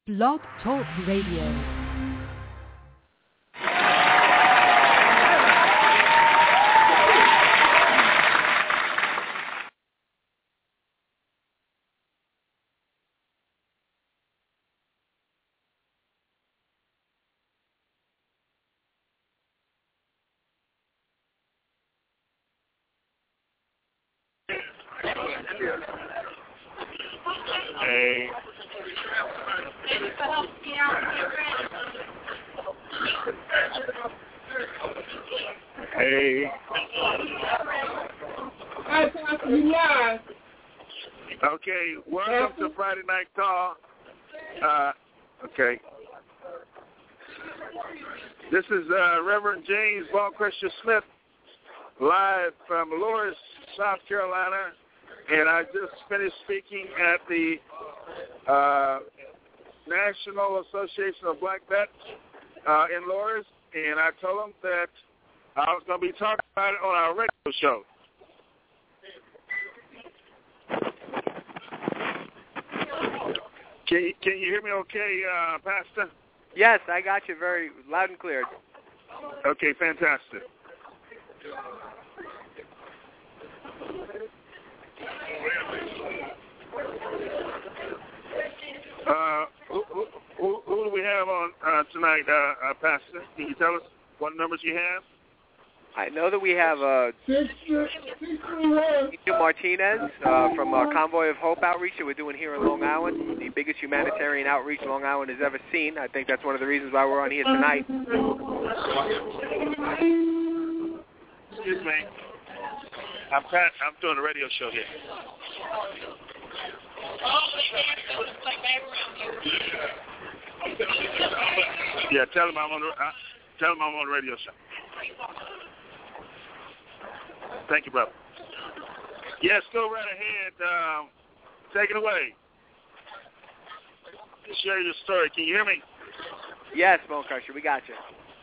Blog Talk Radio. Hey. Hey. Okay, welcome to Friday Night Talk. Okay. This is Reverend James Bonchester Smith, live from Loris, South Carolina, and I just finished speaking at the National Association of Black Vets in Loris, and I told them that I was going to be talking about it on our radio show. Can you hear me okay, Pastor? Yes, I got you very loud and clear. Okay, fantastic. Who do we have on tonight, Pastor? Can you tell us what numbers you have? I know that we have Angel Martinez from Convoy of Hope outreach that we're doing here in Long Island, the biggest humanitarian outreach Long Island has ever seen. I think that's one of the reasons why we're on here tonight. Excuse me. I'm doing a radio show here. Yeah, tell him I'm on the radio show. Thank you, brother. Yes, go right ahead. Take it away. Share your story. Can you hear me? Yes, Bonchester, we got you.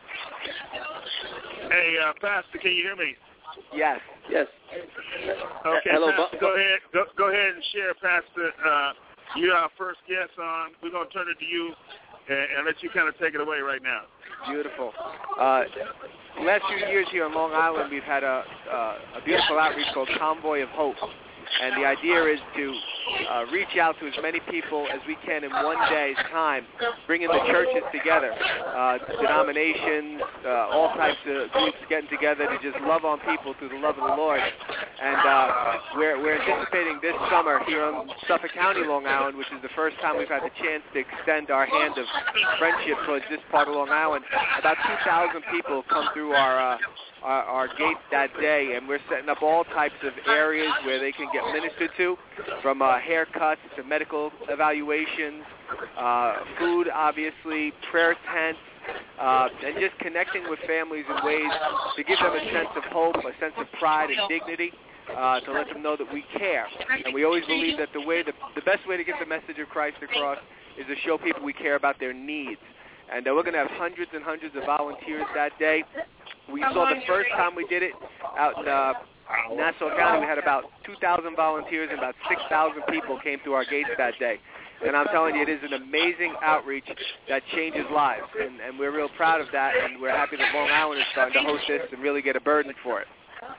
Hey, Pastor, can you hear me? Yes. Okay, Hello, Pastor, go ahead and share, Pastor. You're our first guest on. We're going to turn it to you and let you kind of take it away right now. Beautiful. The last few years here on Long Island, we've had a beautiful outreach called Convoy of Hope. And the idea is to reach out to as many people as we can in one day's time, bringing the churches together, denominations, all types of groups getting together to just love on people through the love of the Lord. And we're anticipating this summer here on Suffolk County, Long Island, which is the first time we've had the chance to extend our hand of friendship towards this part of Long Island. About 2,000 people come through our gates that day, and we're setting up all types of areas where they can get ministered to, from haircuts to medical evaluations, food, obviously, prayer tents, and just connecting with families in ways to give them a sense of hope, a sense of pride and dignity, to let them know that we care. And we always believe that the best way to get the message of Christ across is to show people we care about their needs. And we're going to have hundreds and hundreds of volunteers that day. We saw the first time we did it out in Nassau County, we had about 2,000 volunteers and about 6,000 people came through our gates that day. And I'm telling you, it is an amazing outreach that changes lives. And we're real proud of that, and we're happy that Long Island is starting to host this and really get a burden for it.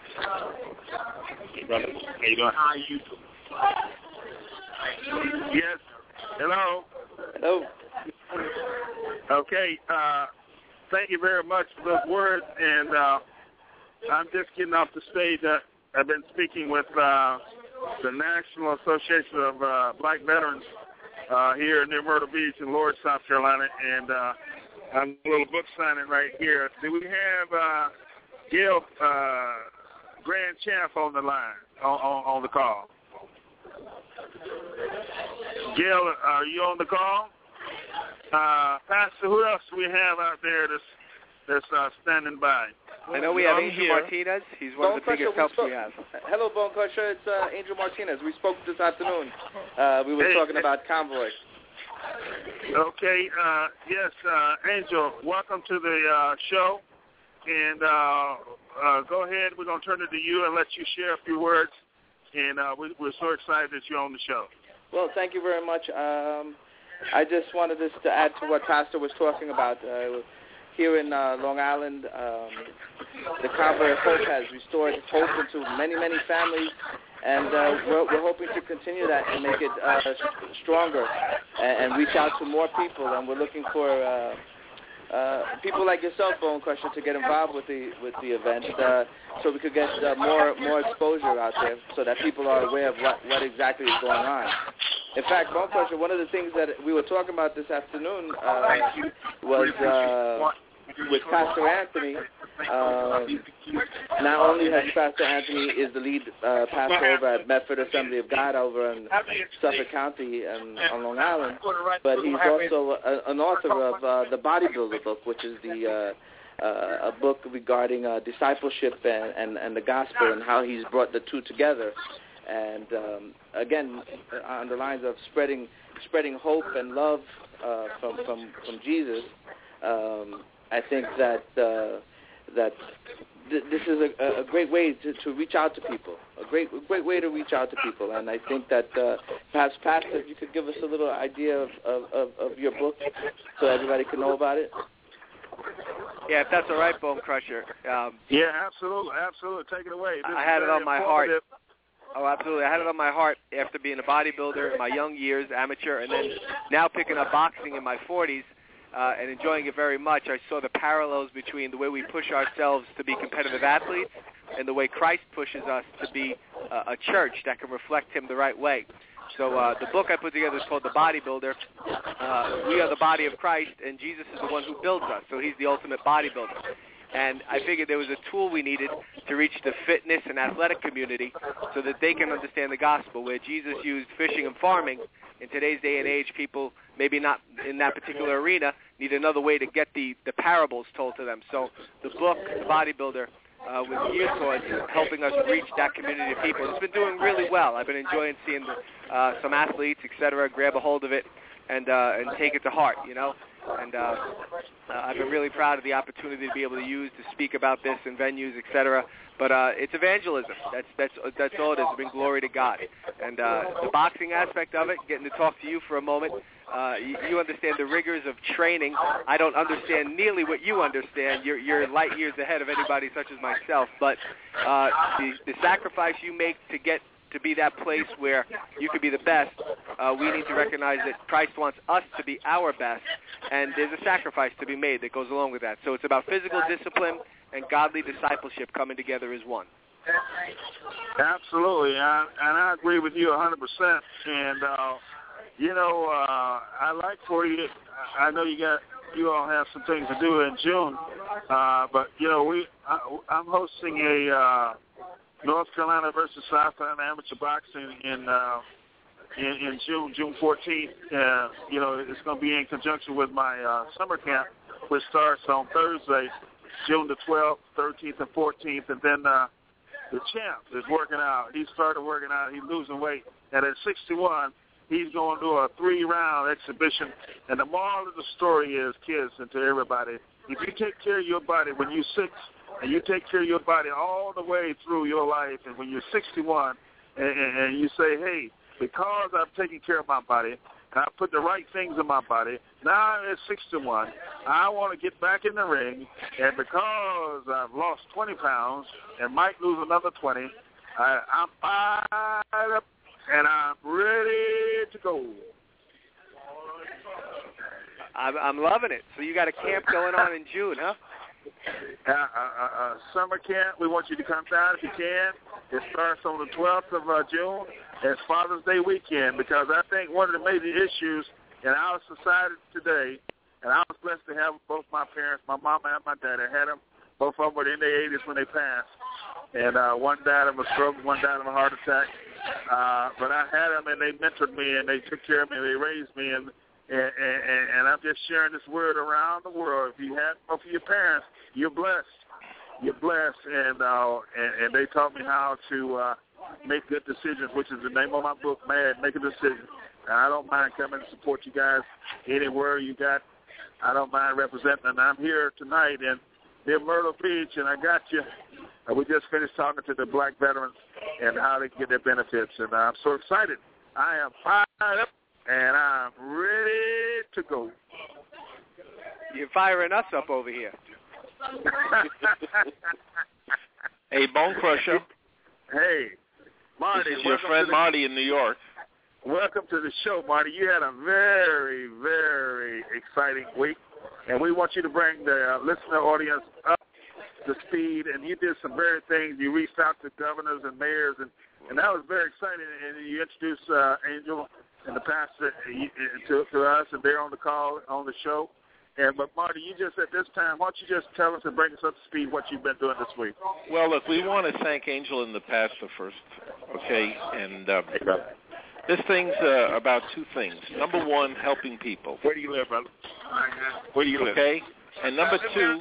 Hey, brother. How you doing? Yes. Hello. Hello. Okay. Thank you very much for those words. And I'm just getting off the stage. I've been speaking with the National Association of Black Veterans here near Myrtle Beach in Loris, South Carolina. And I'm a little book signing right here. Do we have Gail Grand Champ on the line, on the call? Gail, are you on the call? Pastor, who else do we have out there that's standing by? I know we have Angel Martinez. He's one of the biggest helps we have. Hello, Bonchester. It's Angel Martinez. We spoke this afternoon. We were talking about Convoy. Okay. Yes, Angel, welcome to the show. And go ahead. We're going to turn it to you and let you share a few words. And we're so excited that you're on the show. Well, thank you very much. I just wanted this to add to what Pastor was talking about. Here in Long Island, the Convoy of Hope has restored hope into many, many families, and we're hoping to continue that and make it stronger and reach out to more people. And we're looking for people like yourself, Bone Crusher, to get involved with the event, so we could get more exposure out there, so that people are aware of what exactly is going on. In fact, Bone Crusher, one of the things that we were talking about this afternoon was with Pastor Anthony. Not only has Pastor Anthony is the lead pastor over at Medford Assembly of God over in Suffolk County and on Long Island, but he's also an author of the Bodybuilder book, which is a book regarding discipleship and the gospel and how he's brought the two together. And again, on the lines of spreading hope and love from Jesus, I think that this is a great way to reach out to people, a great way to reach out to people. And I think that perhaps, Pastor, if you could give us a little idea of your book so everybody can know about it. Yeah, if that's all right, Bone Crusher. Yeah, absolutely. Take it away. I had it on my heart. Oh, absolutely. I had it on my heart after being a bodybuilder in my young years, amateur, and then now picking up boxing in my 40s and enjoying it very much. I saw the parallels between the way we push ourselves to be competitive athletes and the way Christ pushes us to be a church that can reflect him the right way. So the book I put together is called The Bodybuilder. We are the body of Christ, and Jesus is the one who builds us, so he's the ultimate bodybuilder. And I figured there was a tool we needed to reach the fitness and athletic community so that they can understand the gospel. Where Jesus used fishing and farming, in today's day and age, people maybe not in that particular arena need another way to get the parables told to them. So the book, The Bodybuilder, was geared towards helping us reach that community of people. It's been doing really well. I've been enjoying seeing some athletes, etc., grab a hold of it and take it to heart, you know. And I've been really proud of the opportunity to be able to use to speak about this in venues, etc. But it's evangelism. That's all it is. It's been glory to God. And the boxing aspect of it, getting to talk to you for a moment, you understand the rigors of training. I don't understand nearly what you understand. You're light years ahead of anybody such as myself. But the sacrifice you make to get to be that place where you could be the best, we need to recognize that Christ wants us to be our best, and there's a sacrifice to be made that goes along with that. So it's about physical discipline and godly discipleship coming together as one. Absolutely, and I agree with you 100%. And I like for you. I know you all have some things to do in June, but I'm hosting a North Carolina versus South Carolina amateur boxing in June 14th. It's going to be in conjunction with my summer camp, which starts on Thursday, June the 12th, 13th, and 14th. And then the champ is working out. He started working out. He's losing weight. And at 61, he's going to do a 3-round exhibition. And the moral of the story is, kids, and to everybody, if you take care of your body when you're 6, and you take care of your body all the way through your life, and when you're 61, and you say, hey, because I've taken care of my body, and I put the right things in my body, now I'm at 61, I want to get back in the ring, and because I've lost 20 pounds and might lose another 20, I'm fired up, and I'm ready to go. I'm loving it. So you got a camp going on in June, huh? Summer camp. We want you to come down if you can. It starts on the 12th of June. It's Father's Day weekend, because I think one of the major issues in our society today, and I was blessed to have both my parents, my mama and my dad. I had them. Both of them were in their 80s when they passed. And one died of a stroke, one died of a heart attack. But I had them, and they mentored me, and they took care of me, and they raised me, and I'm just sharing this word around the world. If you had both of your parents, you're blessed. You're blessed, and they taught me how to make good decisions, which is the name of my book, Mad, Make a Decision. And I don't mind coming to support you guys anywhere you got. I don't mind representing, and I'm here tonight in Myrtle Beach, and I got you. We just finished talking to the black veterans and how they can get their benefits, and I'm so excited. I am fired up, and I'm ready to go. You're firing us up over here. Hey, Bone Crusher. Hey, Marty. This is your friend Marty in New York. Welcome to the show, Marty. You had a very, very exciting week, and we want you to bring the listener audience up to speed, and you did some very things. You reached out to governors and mayors, and that was very exciting, and you introduced Angel and the pastor to us, and they're on the call, on the show. But, Marty, you just at this time, why don't you just tell us and bring us up to speed what you've been doing this week? Well, look, we want to thank Angel and the pastor first, okay? And this thing's about two things. Number one, helping people. Where do you live, brother? Where do you live? Okay? And number two,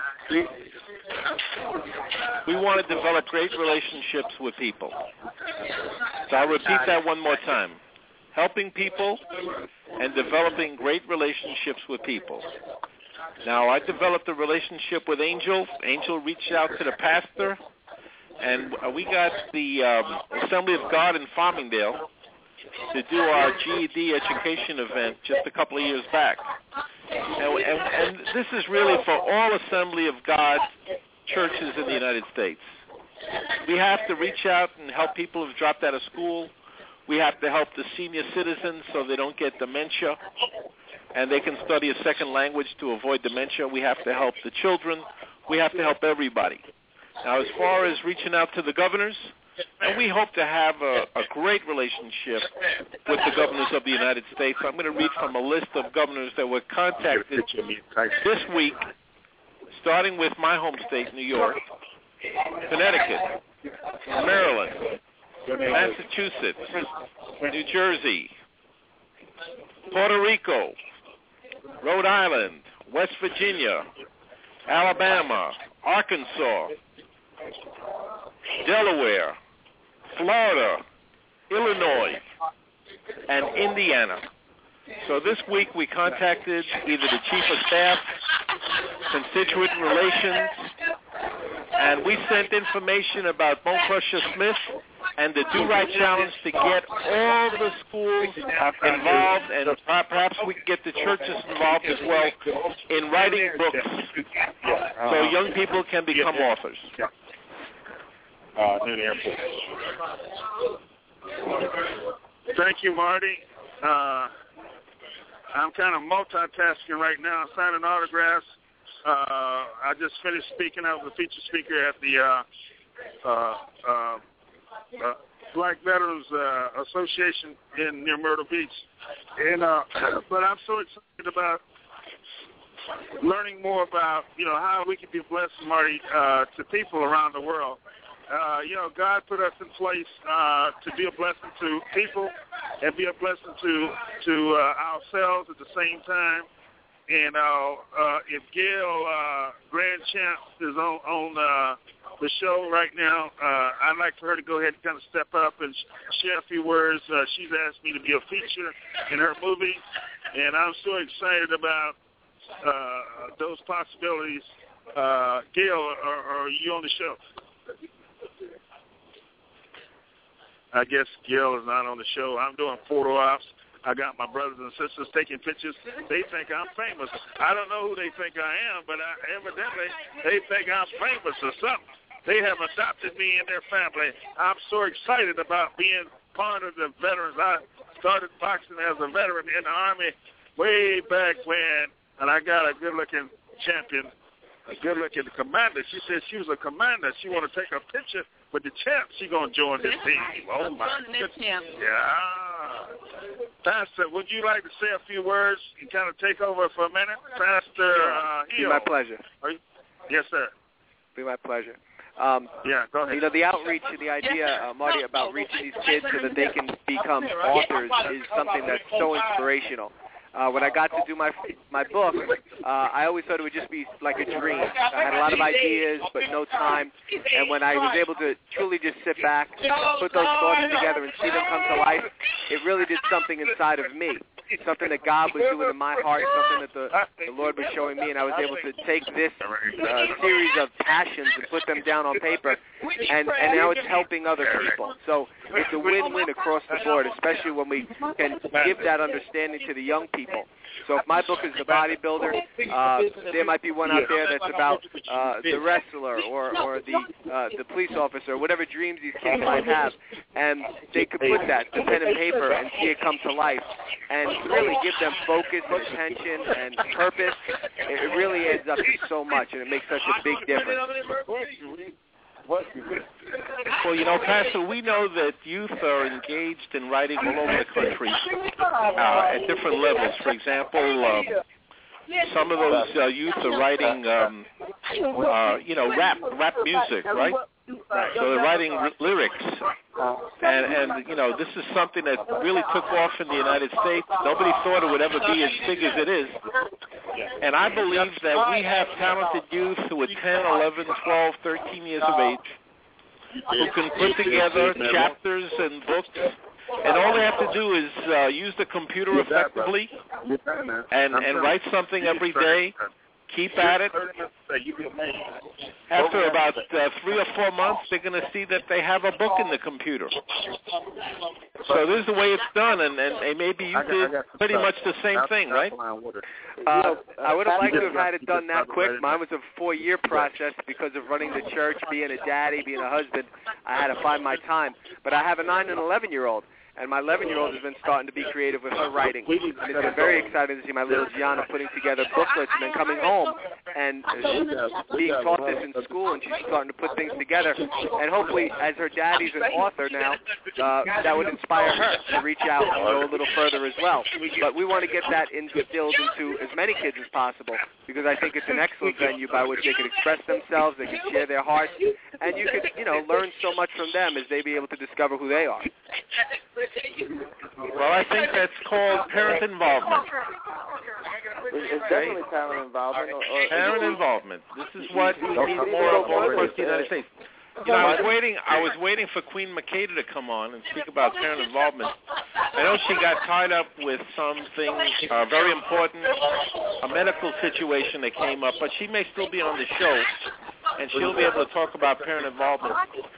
we want to develop great relationships with people. So I'll repeat that one more time. Helping people and developing great relationships with people. Now, I developed a relationship with Angel. Angel reached out to the pastor, and we got the Assembly of God in Farmingdale to do our GED education event just a couple of years back. And this is really for all Assembly of God churches in the United States. We have to reach out and help people who've dropped out of school. We have to help the senior citizens so they don't get dementia and they can study a second language to avoid dementia. We have to help the children. We have to help everybody. Now, as far as reaching out to the governors, and we hope to have a great relationship with the governors of the United States. I'm going to read from a list of governors that were contacted this week, starting with my home state, New York, Connecticut, Maryland, Massachusetts, New Jersey, Puerto Rico, Rhode Island, West Virginia, Alabama, Arkansas, Delaware, Florida, Illinois, and Indiana. So this week we contacted either the Chief of Staff, Constituent Relations, and we sent information about Bone Crusher Smith and the Do Right Challenge to get all the schools involved, and perhaps we can get the churches involved as well in writing books so young people can become authors. Near the airport. Thank you, Marty. I'm kind of multitasking right now, signing autographs. I just finished speaking. I was a featured speaker at the Black Veterans Association near Myrtle Beach, and but I'm so excited about learning more about how we can be blessed, Marty, to people around the world. God put us in place to be a blessing to people and be a blessing to ourselves at the same time. And if Gail Grand Champ is on the show right now, I'd like for her to go ahead and kind of step up and share a few words. She's asked me to be a feature in her movie, and I'm so excited about those possibilities. Gail, are you on the show? I guess Gail is not on the show. I'm doing photo ops. I got my brothers and sisters taking pictures. They think I'm famous. I don't know who they think I am, but evidently they think I'm famous or something. They have adopted me in their family. I'm so excited about being part of the veterans. I started boxing as a veteran in the Army way back when, and I got a good-looking champion, a good-looking commander. She said she was a commander. She want to take a picture with the champ. She going to join this team. Oh, my goodness. Yeah. Pastor, would you like to say a few words and kind of take over for a minute? Pastor Hill. Be my pleasure. Yes, sir. Be my pleasure. Yeah, go ahead. The outreach and the idea, Marty, about reaching these kids so that they can become authors is something that's so inspirational. When I got to do my book, I always thought it would just be like a dream. I had a lot of ideas, but no time. And when I was able to truly just sit back, put those thoughts together, and see them come to life, it really did something inside of me. something that God was doing in my heart, something that the Lord was showing me, and I was able to take this series of passions and put them down on paper, and now it's helping other people. So it's a win-win across the board, especially when we can give that understanding to the young people. So if my book is The Bodybuilder, there might be one out there that's about the wrestler or the police officer, whatever dreams these kids might have, and they could put that to pen and paper and see it come to life, and really give them focus and attention and purpose. It really adds up to so much, and it makes such a big difference. Well, you know, Pastor, we know that youth are engaged in writing all over the country at different levels. For example, some of those youth are writing, rap music, right? So they're writing lyrics. And you know, this is something that really took off in the United States. Nobody thought it would ever be as big as it is. And I believe that we have talented youth who are 10, 11, 12, 13 years of age who can put together chapters and books. And all they have to do is use the computer effectively and write something every day. Keep at it. After about 3 or 4 months, they're going to see that they have a book in the computer. So this is the way it's done, and maybe you did pretty much the same thing, right? I would have liked to have had it done that quick. Mine was a 4-year process because of running the church, being a daddy, being a husband. I had to find my time. But I have a 9 and 11-year-old. And my 11-year-old has been starting to be creative with her writing. And it's been very exciting to see my little Gianna putting together booklets and then coming home and being taught this in school, and she's starting to put things together. And hopefully, as her daddy's an author now, that would inspire her to reach out and go a little further as well. But we want to get that instilled into as many kids as possible, because I think it's an excellent venue by which they can express themselves, they can share their hearts, and you could, learn so much from them as they be able to discover who they are. Well, I think that's called parent involvement. It's definitely parent involvement. Parent involvement. This is what we need more of all across the United States. I was waiting for Queen Makeda to come on and speak about parent involvement. I know she got tied up with something very important, a medical situation that came up, but she may still be on the show, and she'll be able to talk about parent involvement.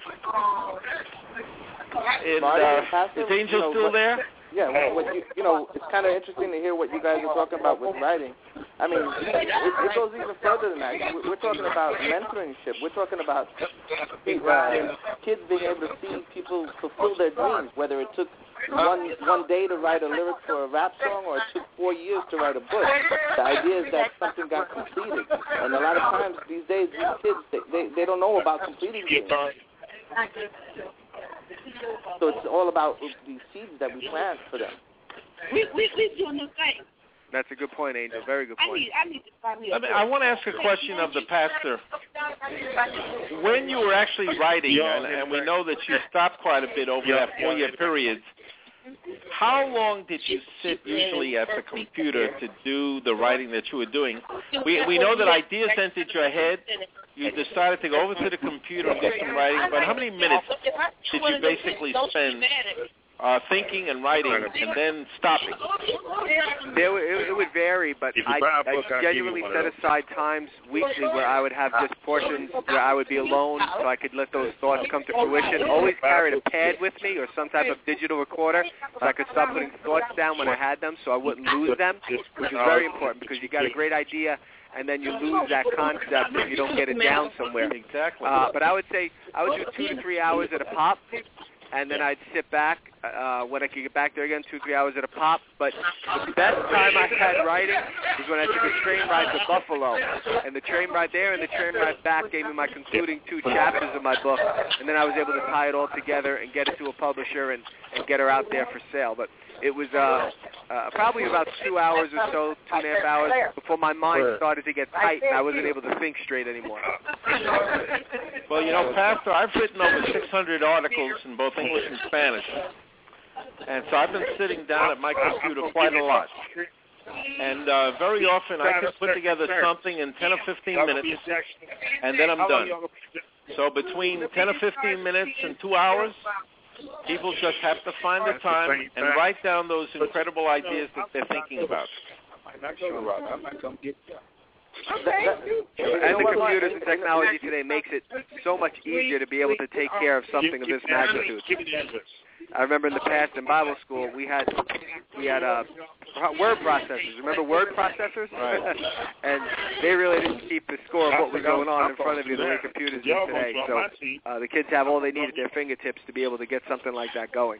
Is Angel still there? Yeah, it's kind of interesting to hear what you guys are talking about with writing. I mean, it goes even further than that. We're talking about mentorship. We're talking about kids being able to see people fulfill their dreams, whether it took one day to write a lyric for a rap song or it took 4 years to write a book. The idea is that something got completed. And a lot of times these days, these kids, they don't know about completing things. So it's all about these seeds that we plant for them. We doing the thing. That's a good point, Angel. Very good point. I want to ask a question of the pastor. When you were actually writing, and we know that you stopped quite a bit over that 4-year period, how long did you sit usually at the computer to do the writing that you were doing? We know that ideas entered your head. You decided to go over to the computer and do some writing, but how many minutes did you basically spend thinking and writing and then stopping? It would vary, but I genuinely set aside times weekly where I would have just portions where I would be alone so I could let those thoughts come to fruition. Always carried a pad with me or some type of digital recorder so I could start putting thoughts down when I had them so I wouldn't lose them, which is very important because you got a great idea and then you lose that concept if you don't get it down somewhere. Exactly. But I would say I would do 2 to 3 hours at a pop. And then I'd sit back when I could get back there again, 2 or 3 hours at a pop. But the best time I had writing was when I took a train ride to Buffalo. And the train ride there and the train ride back gave me my concluding 2 chapters of my book. And then I was able to tie it all together and get it to a publisher and get her out there for sale. But it was probably about 2 hours or so, 2.5 hours, before my mind started to get tight and I wasn't able to think straight anymore. Well, Pastor, I've written over 600 articles in both English and Spanish. And so I've been sitting down at my computer quite a lot. And very often I can put together something in 10 or 15 minutes, and then I'm done. So between 10 or 15 minutes and 2 hours, People just have to find the time and write down those incredible ideas that they're thinking about. And the computers and technology today makes it so much easier to be able to take care of something of this magnitude. I remember in the past in Bible school we had word processors. Remember word processors? Right. And they really didn't keep the score of what was going on in front of you the way computers do today. So the kids have all they need at their fingertips to be able to get something like that going.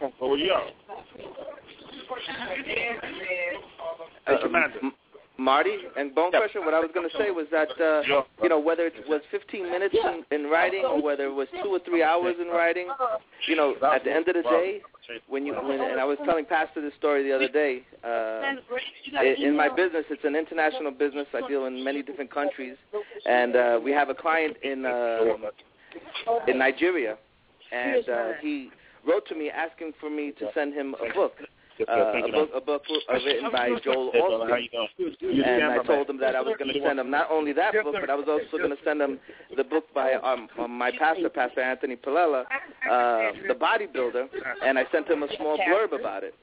Marty and Bone Crusher, what I was going to say was that, whether it was 15 minutes in writing or whether it was 2 or 3 hours in writing, at the end of the day, when I was telling Pastor this story the other day, in my business, it's an international business. I deal in many different countries, and we have a client in Nigeria, and he wrote to me asking for me to send him a book. A book written by Joel Osteen, and I told him that I was going to send him not only that book, but I was also going to send him the book by my pastor, Pastor Anthony Palella, The Bodybuilder, and I sent him a small blurb about it.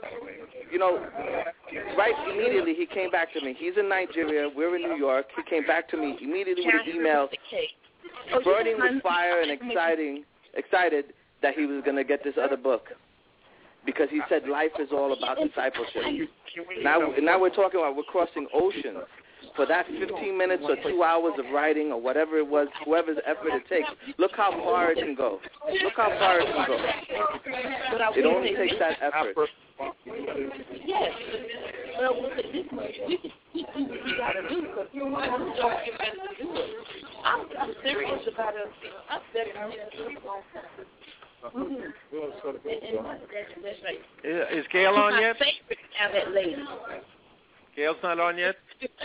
Right immediately he came back to me. He's in Nigeria, we're in New York. He came back to me immediately with an email, burning with fire and excited that he was going to get this other book. Because he said life is all about discipleship. Now we're talking about we're crossing oceans. For that 15 minutes or 2 hours of writing or whatever it was, whoever's effort it takes, look how far it can go. Look how far it can go. It only takes that effort. Yes. Well, this much we got to do because I'm serious about it. I'm serious. Is Gail on yet? Gail's not on yet?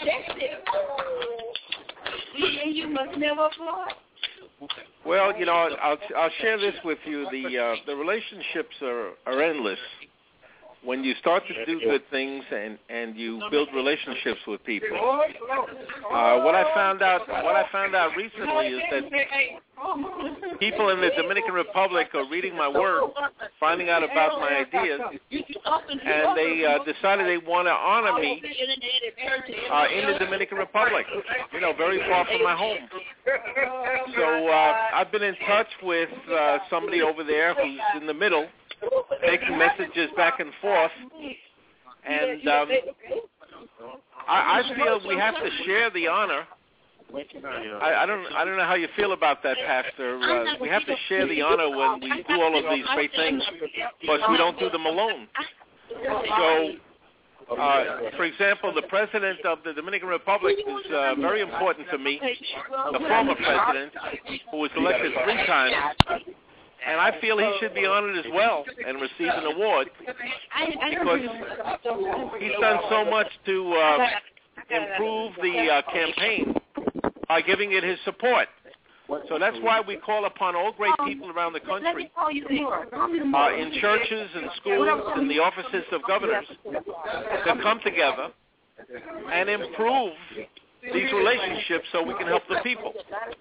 You must never fly. Well, I'll share this with you. The relationships are endless. When you start to do good things and you build relationships with people, what I found out recently is that people in the Dominican Republic are reading my work, finding out about my ideas, and they decided they want to honor me in the Dominican Republic, very far from my home. So I've been in touch with somebody over there who's in the middle, taking messages back and forth, and I feel we have to share the honor. I don't know how you feel about that, Pastor. We have to share the honor when we do all of these great things, but we don't do them alone. So, for example, the president of the Dominican Republic is very important to me, the former president, who was elected 3 times. And I feel he should be honored as well and receive an award because he's done so much to improve the campaign by giving it his support. So that's why we call upon all great people around the country, in churches and schools and the offices of governors, to come together and improve these relationships so we can help the people.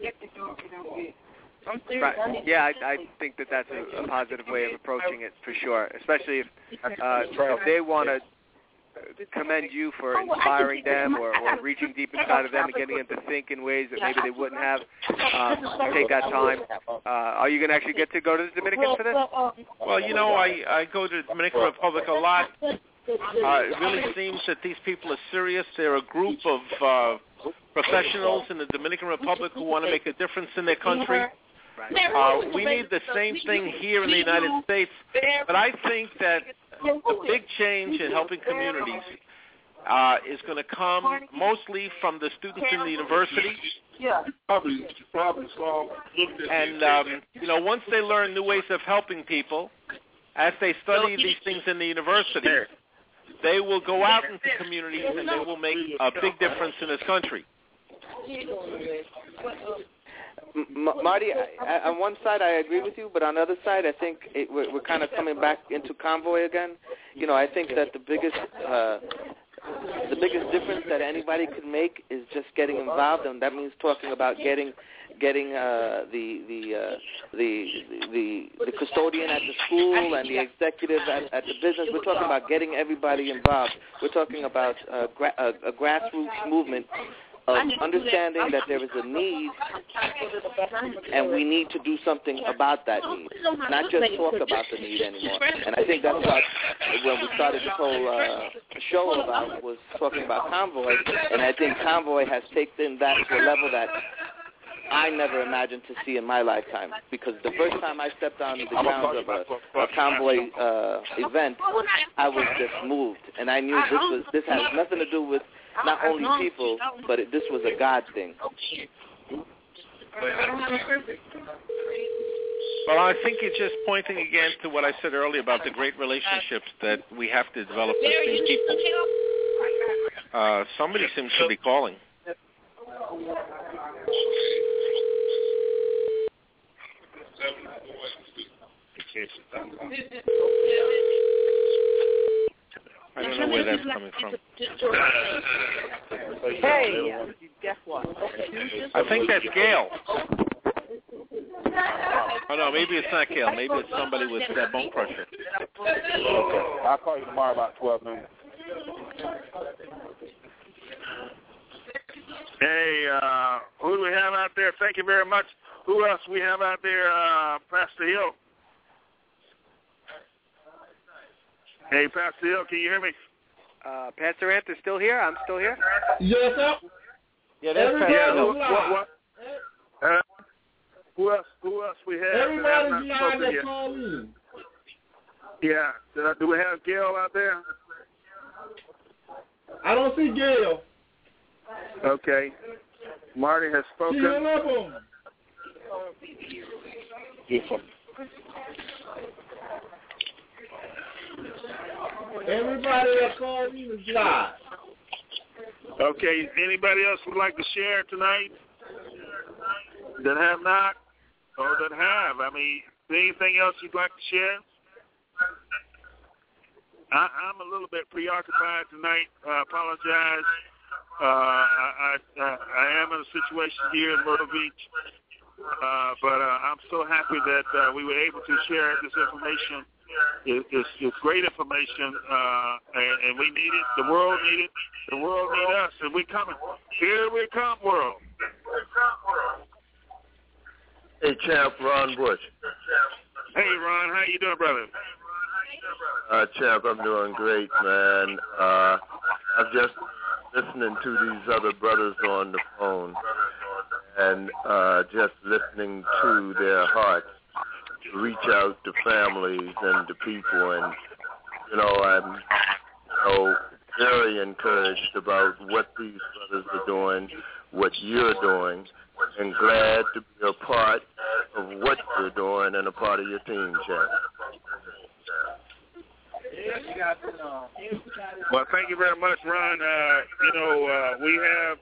Right. Yeah, I think that's a positive way of approaching it for sure, especially if they want to commend you for inspiring them or reaching deep inside of them and getting them to think in ways that maybe they wouldn't have. Take that time. Are you going to actually get to go to the Dominican for this? Well, I go to the Dominican Republic a lot. It really seems that these people are serious. They're a group of professionals in the Dominican Republic who want to make a difference in their country. We need the same thing here in the United States, but I think that the big change in helping communities is going to come mostly from the students in the university. And, once they learn new ways of helping people, as they study these things in the university, they will go out into communities and they will make a big difference in this country. Marty, on one side I agree with you, but on the other side I think we're kind of coming back into Convoy again. I think that the biggest difference that anybody can make is just getting involved, and that means talking about getting getting the custodian at the school and the executive at the business. We're talking about getting everybody involved. We're talking about a grassroots movement of understanding that there is a need and we need to do something about that need, not just talk about the need anymore. And I think that's what when we started this whole show about was talking about Convoy, and I think Convoy has taken that to a level that I never imagined to see in my lifetime, because the first time I stepped on the grounds of a Convoy event, I was just moved, and I knew this has nothing to do with not only people, but this was a God thing. Well, I think it's just pointing again to what I said earlier about the great relationships that we have to develop between people. Somebody seems to be calling. I don't know where that's coming from. Hey, guess what? I think that's Gail. Oh, no, maybe it's not Gail. Maybe it's somebody with that bone crusher. Okay. I'll call you tomorrow about 12 noon. Hey, who do we have out there? Thank you very much. Who else we have out there? Pastor Hill. Hey, Pastor Hill, can you hear me? Pastor Ant is still here? I'm still here? Yes, sir. Yeah, that's Pastor Hill. What? Who else we have? Everybody's live that call in. Yeah. Do we have Gail out there? I don't see Gail. Okay. Marty has spoken. She hung up on me. Everybody that called in is live. Okay. Anybody else would like to share tonight that have not or that have? I mean, anything else you'd like to share? I'm a little bit preoccupied tonight. I apologize. I am in a situation here in Myrtle Beach, but I'm so happy that we were able to share this information. It's great information, and we need it. The world need it. The world need us, and we're coming. Here we come, world. Hey, Champ, Ron Bush. Hey, Ron, how you doing, brother? Champ, I'm doing great, man. I'm just listening to these other brothers on the phone and just listening to their hearts reach out to families and to people. And, I'm very encouraged about what these brothers are doing, what you're doing, and glad to be a part of what you're doing and a part of your team, Champ. Well, thank you very much, Ron. We have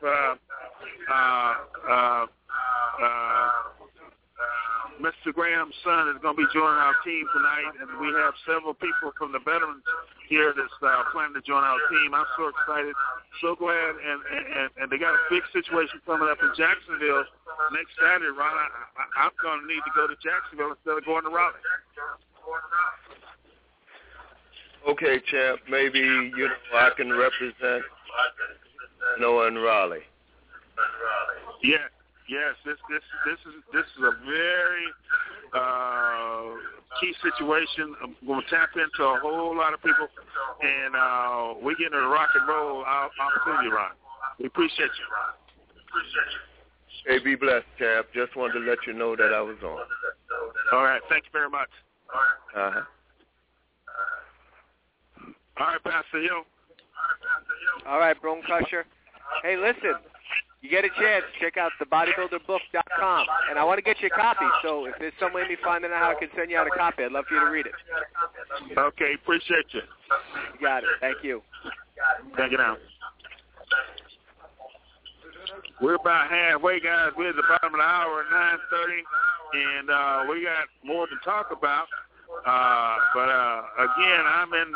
Mr. Graham's son is going to be joining our team tonight, and we have several people from the veterans here that's planning to join our team. I'm so excited, so glad, and they got a big situation coming up in Jacksonville next Saturday, Ron. I'm going to need to go to Jacksonville instead of going to Raleigh. Okay, Champ, maybe, I can represent Noah and Raleigh. Yes, this is a very key situation. I'm going to tap into a whole lot of people, and we're getting a rock and roll opportunity, Ron. We appreciate you. Hey, be blessed, Champ. Just wanted to let you know that I was on. All right, thank you very much. Uh-huh. All right, Pastor Hill. All right, Bone Crusher. Hey, listen, you get a chance, check out thebodybuilderbook.com. And I want to get you a copy, so if there's some way of me finding out how I can send you out a copy, I'd love for you to read it. Okay, appreciate you. You got it. Thank you. Thank you now. We're about halfway, guys. We're at the bottom of the hour at 9:30, and we got more to talk about. Again, I'm in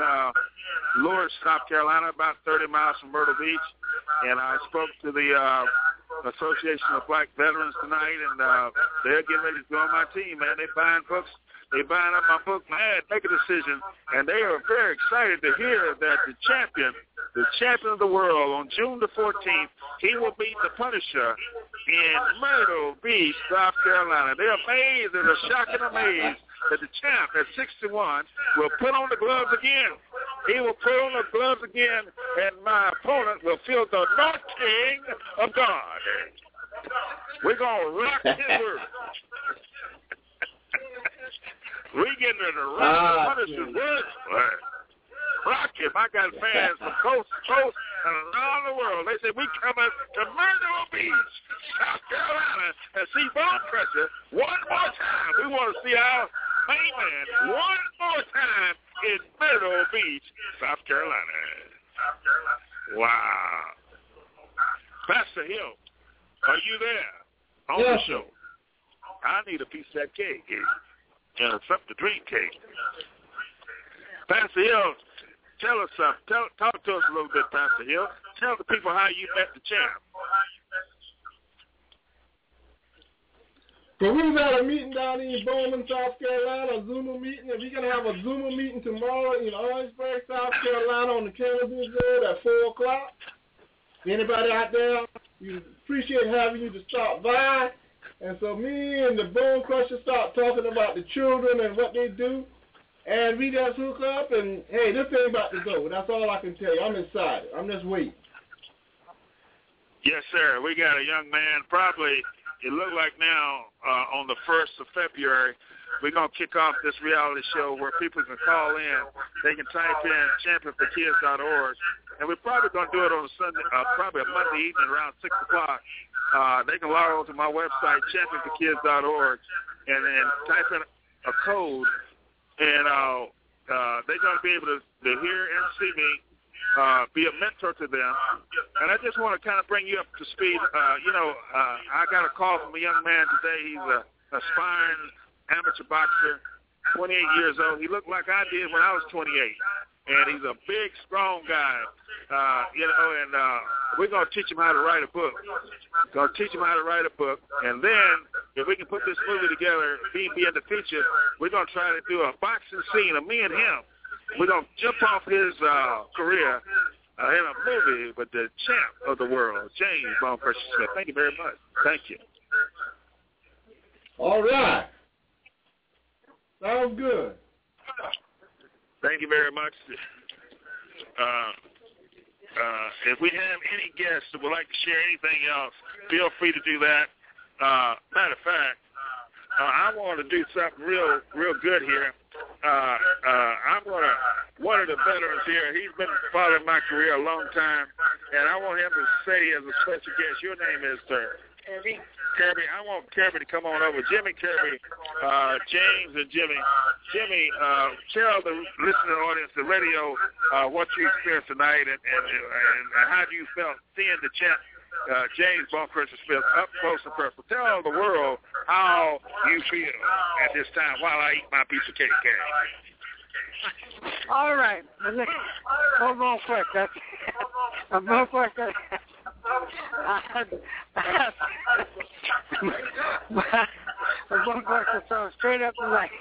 Lawrence, South Carolina, about 30 miles from Myrtle Beach, and I spoke to the Association of Black Veterans tonight, and they're getting ready to go on my team, man. They buying books. They buying up my book, man. Make a decision, and they are very excited to hear that the champion of the world, on June the 14th, he will beat the Punisher in Myrtle Beach, South Carolina. They're amazed. They're shocked and amazed that the champ at 61 will put on the gloves again. He will put on the gloves again, and my opponent will feel the anointing of God. We're going to rock his word. We getting ready to rock the Punisher's word. Rock him. I got fans from coast to coast and around the world. They say, we coming to Myrtle Beach, South Carolina, and see Bone Crusher one more time. We want to see our main man one more time in Myrtle Beach, South Carolina. Wow. Pastor Hill, are you there on the show? I need a piece of that cake and something to drink cake. Pastor Hill, tell us something. Talk to us a little bit, Pastor Hill. Tell the people how you met the champ. So we've had a meeting down in Bowman, South Carolina, a Zuma meeting, and we're going to have a Zuma meeting tomorrow in Orangeburg, South Carolina on the Cannabis Road at 4 o'clock. Anybody out there, we appreciate having you to stop by. And so me and the Bone Crusher start talking about the children and what they do. And we just hook up, and, hey, this thing about to go. That's all I can tell you. I'm excited. I'm just waiting. Yes, sir. We got a young man, probably, it looked like now, on the 1st of February, we're going to kick off this reality show where people can call in. They can type in championforkids.org. And we're probably going to do it on a Sunday, probably a Monday evening around 6 o'clock. They can log on to my website, championforkids.org, and then type in a code. And they're going to be able to hear and see me, be a mentor to them. And I just want to kind of bring you up to speed. I got a call from a young man today. He's a aspiring amateur boxer, 28 years old. He looked like I did when I was 28. And he's a big, strong guy, and we're going to teach him how to write a book. And then, if we can put this movie together, be in the feature, we're going to try to do a boxing scene of me and him. We're going to jump off his career in a movie with the champ of the world, James Bone Crusher Smith. Thank you very much. Thank you. All right. Sounds good. Thank you very much. If we have any guests that would like to share anything else, feel free to do that. Matter of fact, I want to do something real good here. One of the veterans here, he's been following my career a long time, and I want him to say as a special guest, your name is, sir? Kirby, I want Kirby to come on over. Jimmy Kirby, James and Jimmy. Jimmy, tell the listening audience, the radio, what you experienced tonight and how you felt seeing the champ, James Bone Crusher Smith, up close and personal. Tell the world how you feel at this time while I eat my piece of cake. All right. Hold on quick. I'm real quick. I'm going to throw straight up the leg.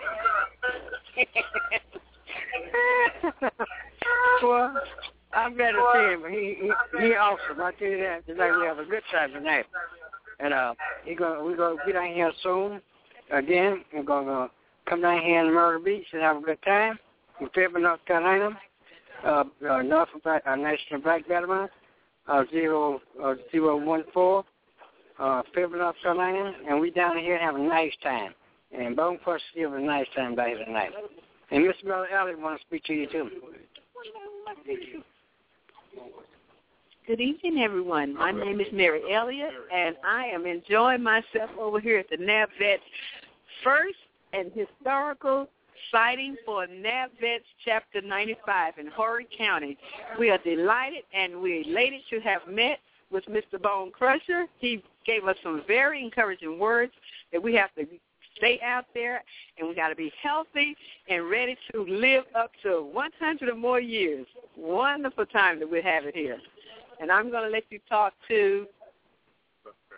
Well, I'm glad to see him. He awesome. I tell you that. Tonight we have a good time tonight, and we're gonna get down here soon. Again, we're gonna come down here in Myrtle Beach and have a good time in Fairfield, North Carolina. North National Black Veterans. 014, Fairfield, North Carolina, and we down here have a nice time. And Bone Crusher give a nice time down here tonight. And Mr. Brother Elliott want to speak to you too. Good evening, everyone. My name is Mary Elliott, and I am enjoying myself over here at the NAVVETS first and historical sighting for NAVVETS Chapter 95 in Horry County. We are delighted and we're elated to have met with Mr. Bone Crusher. He gave us some very encouraging words that we have to stay out there and we got to be healthy and ready to live up to 100 or more years. Wonderful time that we have it here. And I'm going to let you talk to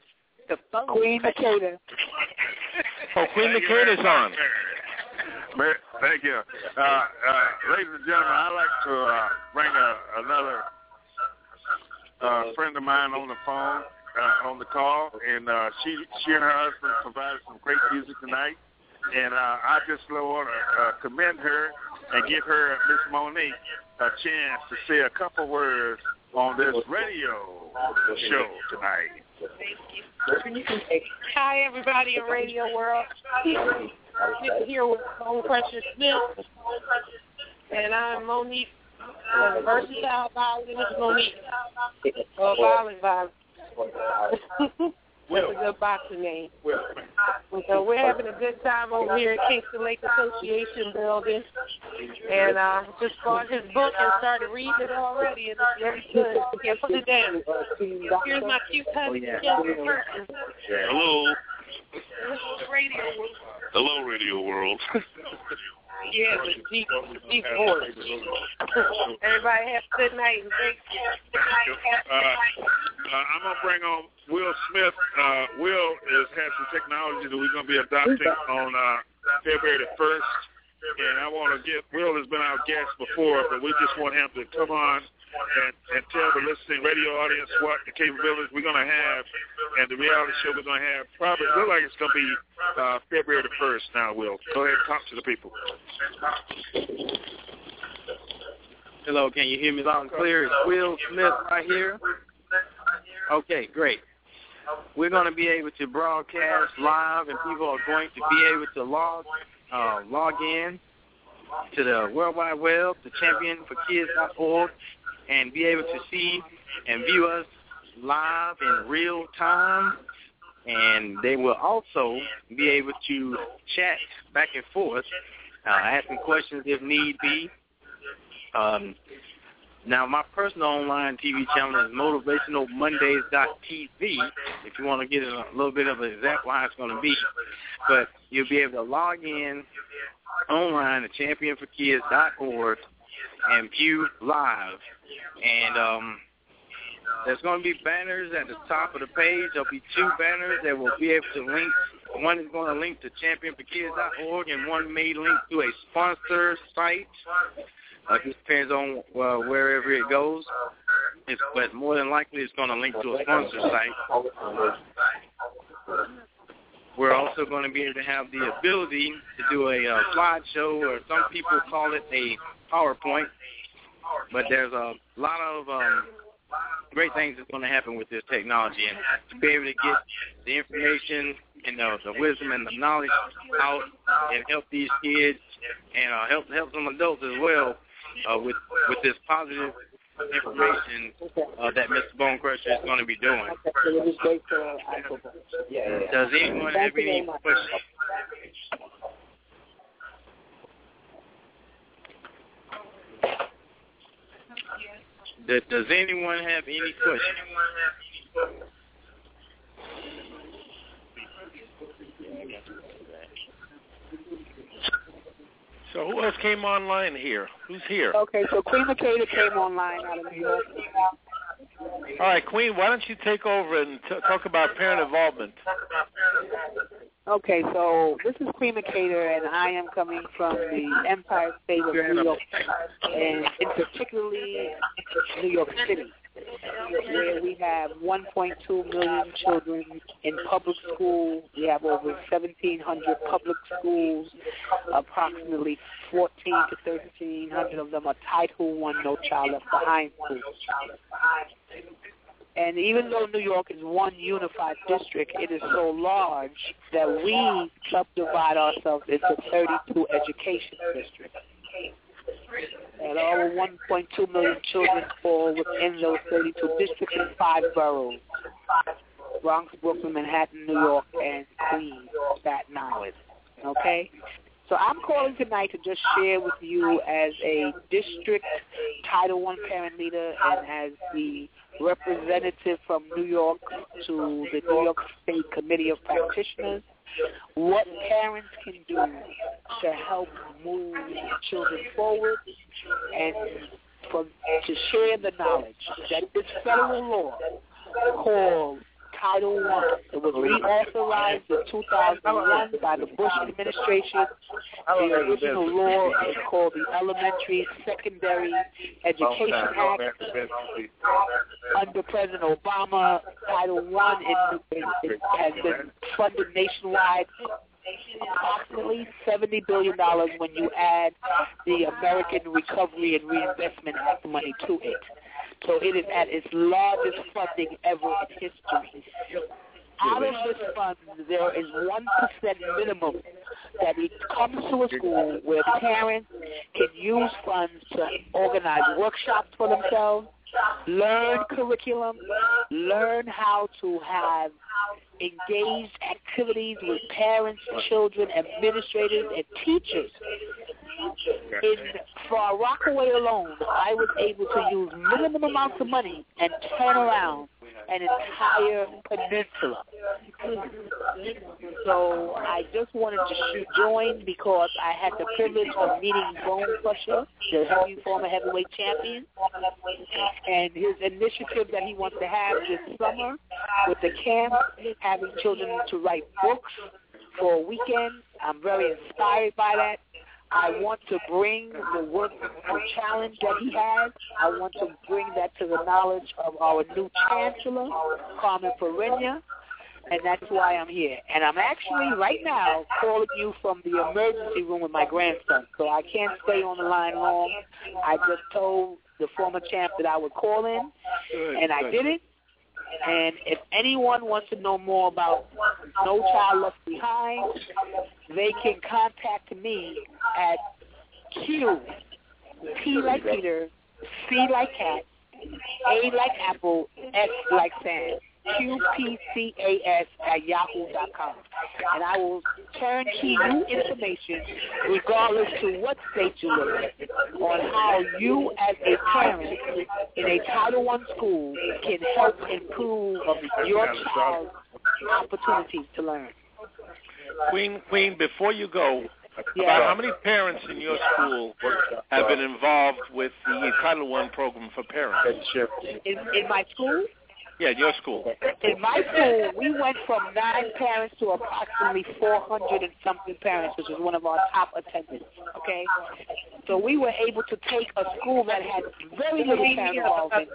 The phone. Queen Makeda. Oh, Queen Makeda's on. Thank you. Ladies and gentlemen, I'd like to bring another friend of mine on the phone, on the call, and she and her husband provided some great music tonight, and I just want to commend her and give her, Miss Monique, a chance to say a couple words on this radio show tonight. Thank you. Hi, everybody in Radio World. Here with Bone Crusher Smith, and I'm Monique, versatile violinist Monique, violin violinist. That's a good boxing name. So we're having a good time over here at Kingston Lake Association building, and just bought his book and started reading it already, and it's very good. Can't put it down. Here's my cute cousin, Hello. Radio. Hello, Radio World. Yeah, the deep voice. Everybody have a good night and thank you. I'm going to bring on Will Smith. Will has some technology that we're going to be adopting on February the 1st. And I want to Will has been our guest before, but we just want him to come on and tell the listening radio audience what the capabilities we're going to have and the reality show we're going to have. Probably look like it's going to be February the 1st now, Will. Go ahead and talk to the people. Hello, can you hear me loud and clear? It's Will Smith right here. Okay, great. We're going to be able to broadcast live, and people are going to be able to log in to the World Wide Web, to championforkids.org, and be able to see and view us live in real time. And they will also be able to chat back and forth, asking questions if need be. Now, my personal online TV channel is motivationalmondays.tv, if you want to get a little bit of an exact why it's going to be. But you'll be able to log in online at championforkids.org and view live. And there's going to be banners at the top of the page. There'll be two banners that will be able to link. One is going to link to championforkids.org, and one may link to a sponsor site. It just depends on wherever it goes. But more than likely, it's going to link to a sponsor site. We're also going to be able to have the ability to do a slideshow, or some people call it a PowerPoint. But there's a lot of great things that's going to happen with this technology, and to be able to get the information and the wisdom and the knowledge out and help these kids and help some adults as well with this positive information that Mr. Bone Crusher is going to be doing. Does anyone have any questions? Does anyone have any questions? So who else came online here? Who's here? Okay, so Queen Makeda came online out of New York. All right, Queen, why don't you take over and talk about parent involvement? Okay, so this is Queen Makeda, and I am coming from the Empire State of New York, and in particularly New York City, where we have 1.2 million children in public school. We have over 1,700 public schools. Approximately 1,400 to 1,300 of them are Title I, No Child Left Behind schools. And even though New York is one unified district, it is so large that we subdivide ourselves into 32 education districts. And over 1.2 million children fall within those 32 districts in 5 boroughs: Bronx, Brooklyn, Manhattan, New York, and Queens, Staten Island. Okay? So I'm calling tonight to just share with you as a district Title I parent leader and as the representative from New York to the New York State Committee of Practitioners, what parents can do to help move children forward and to share the knowledge that this federal law called Title I. It was reauthorized in 2001 by the Bush administration. The original law is called the Elementary Secondary Education Act. Under President Obama, Title I it has been funded nationwide. Approximately $70 billion when you add the American Recovery and Reinvestment Act money to it. So it is at its largest funding ever in history. Out of this fund, there is 1% minimum that it comes to a school where parents can use funds to organize workshops for themselves, learn curriculum, learn how to have engaged activities with parents, children, administrators, and teachers. For Rockaway alone, I was able to use minimum amounts of money and turn around an entire peninsula. So I just wanted to join because I had the privilege of meeting Bone Crusher, the former heavyweight champion, and his initiative that he wants to have this summer with the camp, having children to write books for a weekend. I'm very inspired by that. I want to bring the work, the challenge that he has. I want to bring that to the knowledge of our new chancellor, Carmen Pereira, and that's why I'm here. And I'm actually right now calling you from the emergency room with my grandson, so I can't stay on the line long. I just told the former champ that I would call in, and I did it. And if anyone wants to know more about No Child Left Behind, they can contact me at Q, P like Peter, C like cat, A like apple, S like Sam, QPCAS@yahoo.com. And I will turnkey you information regardless to what state you live in on how you as a parent in a Title I school can help improve your child's opportunities to learn. Queen, before you go, about how many parents in your school have been involved with the Title I program for parents? In my school? Yeah, in your school. In my school, we went from 9 parents to approximately 400 and something parents, which is one of our top attendants, okay? So we were able to take a school that had very little parent involvement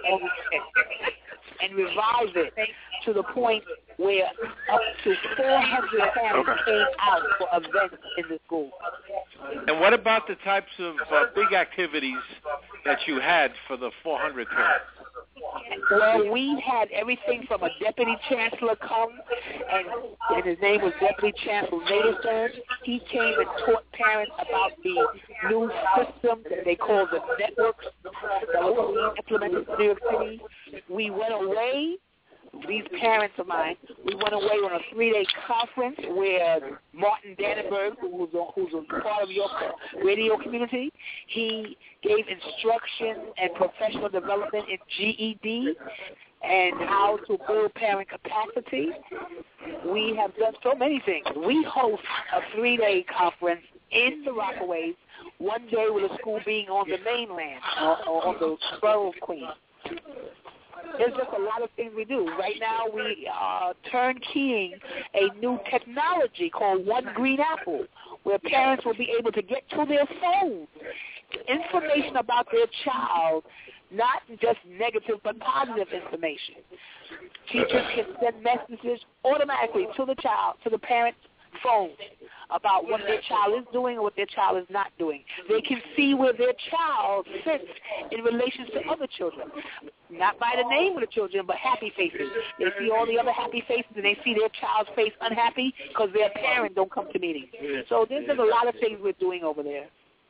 and revive it to the point where up to 400 parents came out for events in the school. And what about the types of big activities that you had for the 400 parents? Well, we had everything from a deputy chancellor come, and his name was Deputy Chancellor Naderstern. He came and taught parents about the new system that they call the networks that was being implemented in New York City. We went away. These parents of mine, we went away on a 3-day conference where Martin Dannenberg, who's a part of your radio community, he gave instruction and professional development in GED and how to build parent capacity. We have done so many things. We host a 3-day conference in the Rockaways, one day with the school being on the mainland, or on the borough of Queens. There's just a lot of things we do. Right now we are turnkeying a new technology called One Green Apple, where parents will be able to get to their phones information about their child, not just negative but positive information. Teachers can send messages automatically to the child, to the parent's phone, about what their child is doing or what their child is not doing. They can see where their child sits in relation to other children. Not by the name of the children, but happy faces. They see all the other happy faces, and they see their child's face unhappy because their parent don't come to meetings. So there's a lot of things we're doing over there.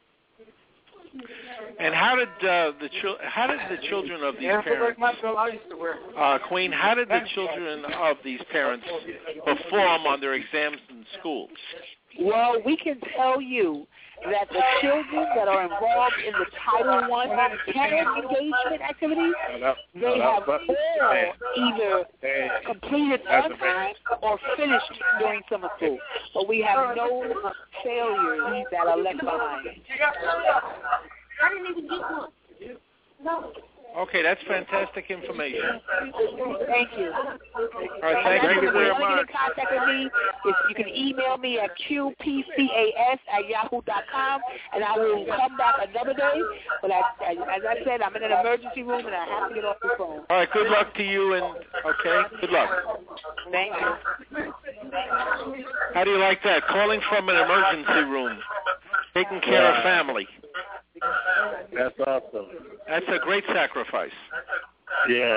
And how did the children of these parents, Queen? How did the children of these parents perform on their exams in schools? Well, we can tell you that the children that are involved in the Title I parent engagement activities, they have all either completed on time or finished during summer school. But we have no failures that are left behind. I didn't even get one. No. Okay, that's fantastic information. Thank you. All right, thank you very much. If you want to get in contact with me, you can email me at qpcas@yahoo.com, and I will come back another day. But as I said, I'm in an emergency room, and I have to get off the phone. All right, good luck to you, and okay, good luck. Thank you. How do you like that? Calling from an emergency room, taking care of family. That's awesome. That's a great sacrifice. Yes.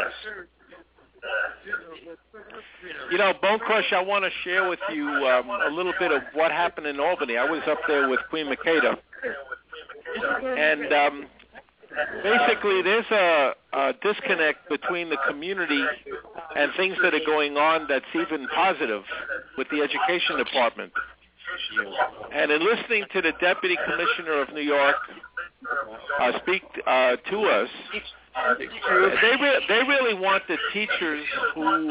You know, Bone Crush, I want to share with you a little bit of what happened in Albany. I was up there with Queen Makeda. And basically there's a disconnect between the community and things that are going on that's even positive with the education department. And in listening to the Deputy Commissioner of New York speak to us, they really want the teachers who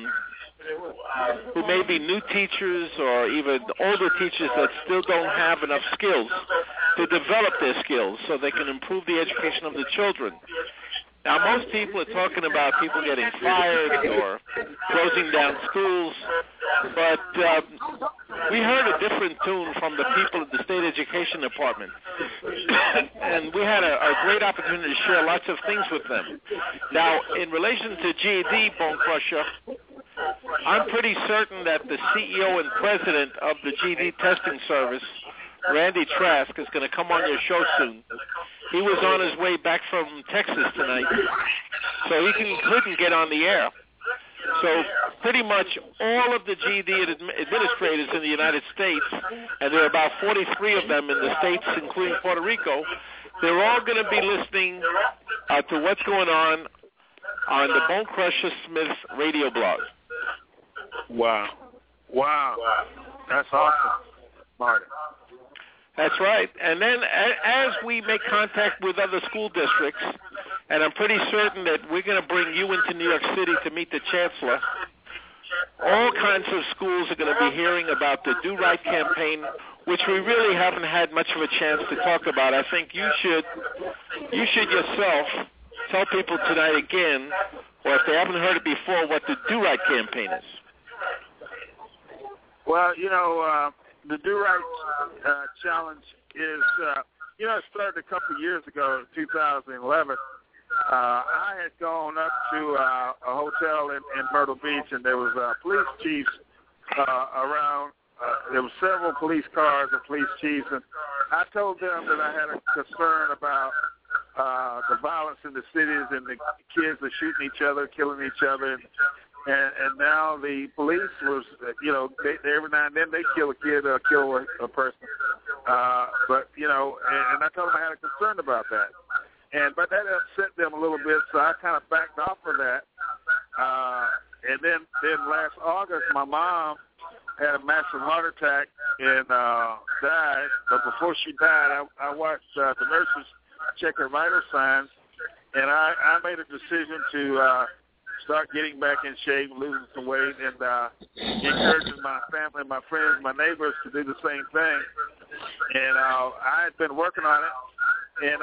may be new teachers or even older teachers that still don't have enough skills to develop their skills so they can improve the education of the children. Now, most people are talking about people getting fired or closing down schools, but we heard a different tune from the people at the State Education Department, and we had a great opportunity to share lots of things with them. Now, in relation to GED, Bone Crusher, I'm pretty certain that the CEO and president of the GED testing service, Randy Trask, is going to come on your show soon. He was on his way back from Texas tonight, so he couldn't get on the air. So pretty much all of the GED administrators in the United States, and there are about 43 of them in the states, including Puerto Rico, they're all going to be listening to what's going on the Bone Crusher Smith radio blog. Wow. That's awesome, Marty. That's right. And then as we make contact with other school districts, and I'm pretty certain that we're going to bring you into New York City to meet the chancellor, all kinds of schools are going to be hearing about the Do Right campaign, which we really haven't had much of a chance to talk about. I think you should yourself tell people tonight again, or if they haven't heard it before, what the Do Right campaign is. Well, the Do Right challenge is, it started a couple of years ago in 2011. I had gone up to a hotel in Myrtle Beach, and there was police chiefs around. There were several police cars and police chiefs, and I told them that I had a concern about the violence in the cities and the kids are shooting each other, killing each other, and now the police was, they every now and then they kill a kid or kill a person. But, and I told them I had a concern about that. But that upset them a little bit, so I kind of backed off of that. And then last August, my mom had a massive heart attack and died. But before she died, I watched the nurses check her vital signs, and I made a decision to start getting back in shape, losing some weight, and encouraging my family, my friends, my neighbors to do the same thing. And I had been working on it, and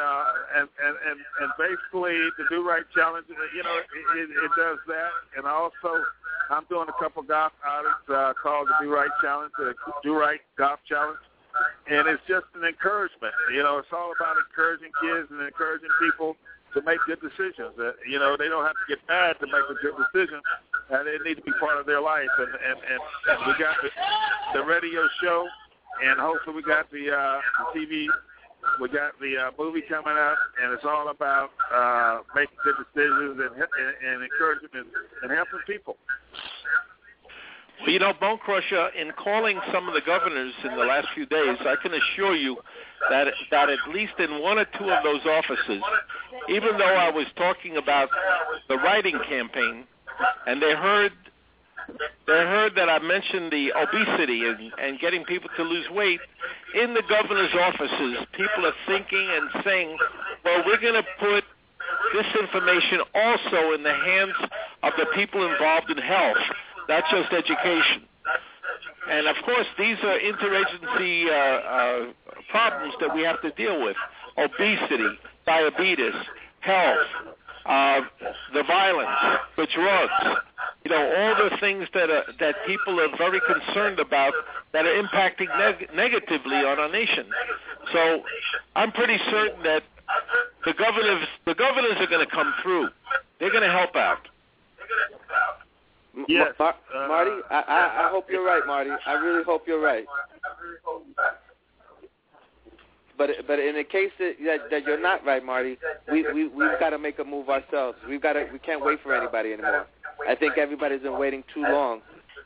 basically the Do Right Challenge, it does that. And also, I'm doing a couple golf outings called the Do Right Challenge, the Do Right Golf Challenge. And it's just an encouragement. It's all about encouraging kids and encouraging people to make good decisions. They don't have to get mad to make a good decision. They need to be part of their life. And we got the radio show, and hopefully we got the TV. We got the movie coming up, and it's all about making good decisions and encouraging and helping people. Well, Bone Crusher, in calling some of the governors in the last few days, I can assure you that at least in one or two of those offices, even though I was talking about the writing campaign, and they heard that I mentioned the obesity and getting people to lose weight, in the governor's offices, people are thinking and saying, well, we're going to put this information also in the hands of the people involved in health, not just education. And, of course, these are interagency problems that we have to deal with: obesity, diabetes, health, the violence, the drugs, all the things that people are very concerned about that are impacting negatively on our nation. So I'm pretty certain that the governors are going to come through. They're going to help out. Yes. Marty, I hope you're right, Marty. I really hope you're right. But in the case that you're not right, Marty, we've got to make a move ourselves. We can't wait for anybody anymore. I think everybody's been waiting too long.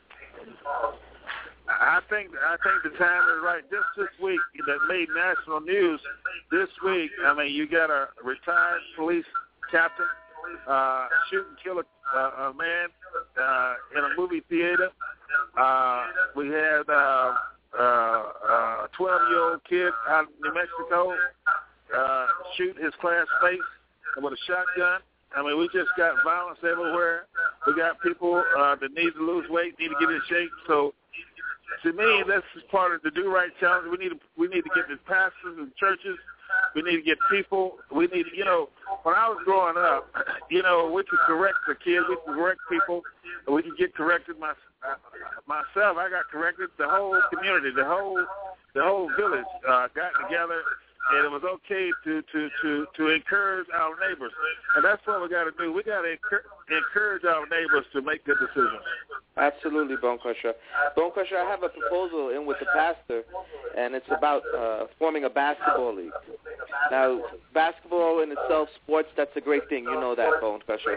I think the time is right. Just this week, that made national news. This week, you got a retired police captain shoot and kill a man in a movie theater. We had a 12-year-old kid out in New Mexico shoot his classmate with a shotgun. We just got violence everywhere. We got people that need to lose weight, need to get in shape. So, to me, this is part of the Do Right Challenge. We need to get the pastors and churches. We need to get people. We need to, when I was growing up, we could correct the kids. We could correct people. We could get corrected. Myself, I got corrected. The whole community, the whole village got together, and it was okay to encourage our neighbors. And that's what we got to do. We got to encourage our neighbors to make good decisions. Absolutely, Bone Crusher. Bone Crusher, I have a proposal in with the pastor, and it's about forming a basketball league. Now, basketball in itself, sports, that's a great thing. You know that, Bone Crusher.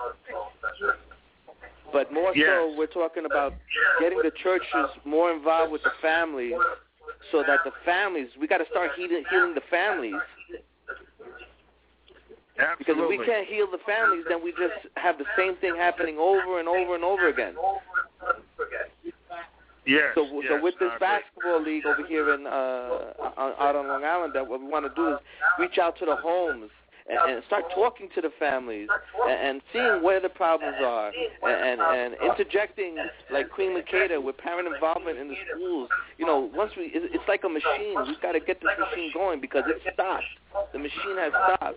But more so, we're talking about getting the churches more involved with the families, so that the families, we got to start healing the families. Absolutely. Because if we can't heal the families, then we just have the same thing happening over and over and over again. Yes. So with this basketball league over here in out on Long Island, that what we want to do is reach out to the homes and start talking to the families and seeing where the problems are and interjecting like Queen Makeda with parent involvement in the schools. It's like a machine. We've got to get this machine going because it's stopped. The machine has stopped.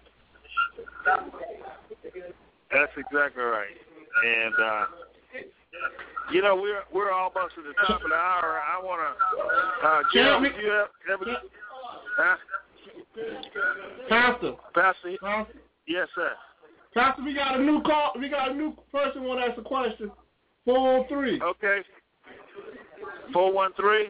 That's exactly right. And we're almost at the top of the hour. I want to Jim, you have Pastor. Yes, sir. Pastor, we got a new call. We got a new person want to ask a question. 413. Okay. 413.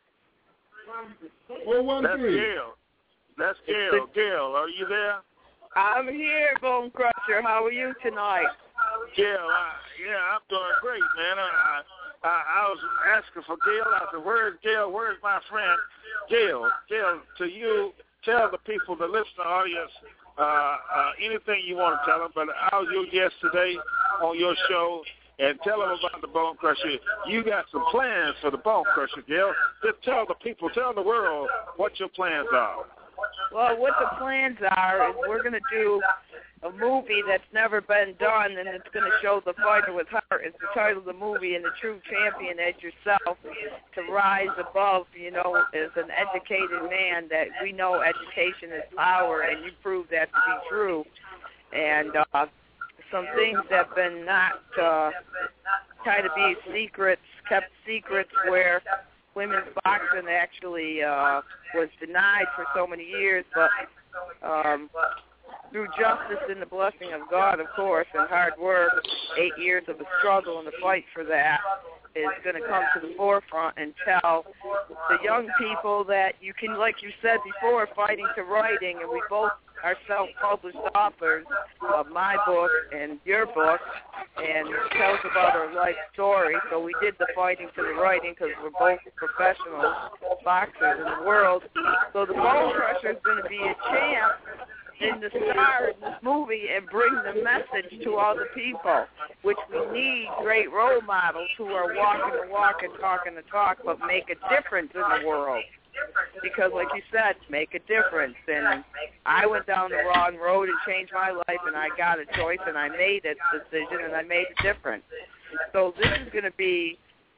413. That's Gail. Gail, are you there? I'm here, Bone Crusher. How are you tonight? Gail, I'm doing great, man. I was asking for Gail. I said, where's Gail? Where's my friend? Gail, to you, tell the people, the listener audience, anything you want to tell them, but I was your guest today on your show, and tell them about the Bone Crusher. You got some plans for the Bone Crusher, Gail. Just tell the people, tell the world what your plans are. Well, what the plans are is we're going to do a movie that's never been done, and it's going to show the fighter with heart. It's the title of the movie, and the true champion as yourself to rise above, as an educated man, that we know education is power, and you prove that to be true. And some things that have been not kind of be secrets, kept secrets, where women's boxing actually was denied for so many years, but through justice and the blessing of God, of course, and hard work, 8 years of a struggle and a fight for that is going to come to the forefront and tell the young people that you can, like you said before, fighting to writing, and we both are self-published authors of my book and your book, and tell us about our life story. So we did the fighting to the writing because we're both professional boxers in the world. So the Bone Crusher is going to be a champ and the star in this movie and bring the message to all the people, which we need great role models who are walking the walk and talking the talk, but make a difference in the world. Because, like you said, make a difference. And I went down the wrong road and changed my life, and I got a choice, and I made a decision, and I made a difference. So this is going to be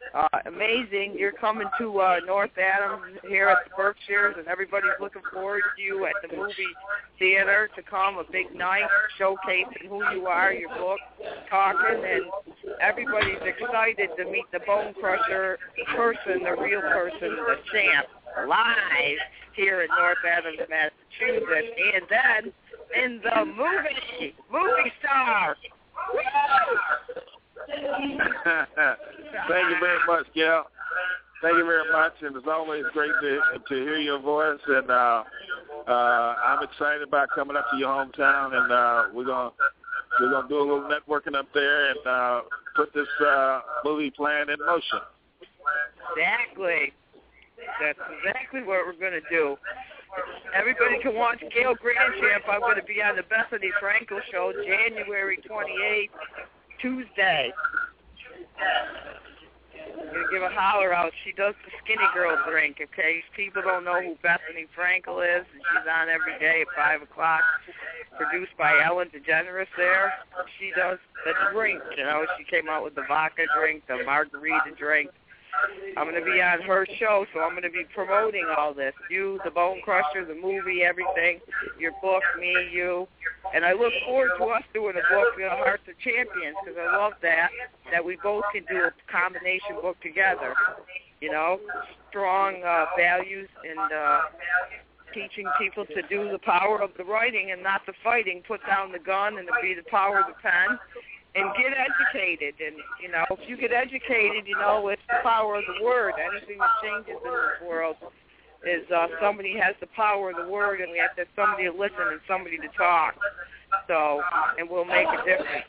amazing. You're coming to North Adams here at the Berkshires, and everybody's looking forward to you at the movie theater to come. A big night showcasing who you are, your book, talking, and everybody's excited to meet the Bone Crusher person, the real person, the champ, live here in North Adams, Massachusetts. And then in the movie star. Thank you very much, Gail. Thank you very much, and it's always great to hear your voice. And I'm excited about coming up to your hometown, and we're gonna do a little networking up there and put this movie plan in motion. Exactly. That's exactly what we're going to do. Everybody can watch Gail Grandchamp. I'm going to be on the Bethany Frankel Show January 28th, Tuesday. I'm going to give a holler out. She does the Skinny Girl drink, okay? People don't know who Bethany Frankel is. She's on every day at 5 o'clock, produced by Ellen DeGeneres there. She does the drink, you know. She came out with the vodka drink, the margarita drink. I'm going to be on her show, so I'm going to be promoting all this. You, the Bone Crusher, the movie, everything, your book, me, you. And I look forward to us doing a book, Hearts of Champions, because I love that we both can do a combination book together. You know, strong values and teaching people to do the power of the writing and not the fighting, put down the gun and to be the power of the pen. And get educated, and, you know, if you get educated, you know, it's the power of the word. Anything that changes in this world is somebody has the power of the word, and we have to have somebody to listen and somebody to talk. So, and we'll make a difference.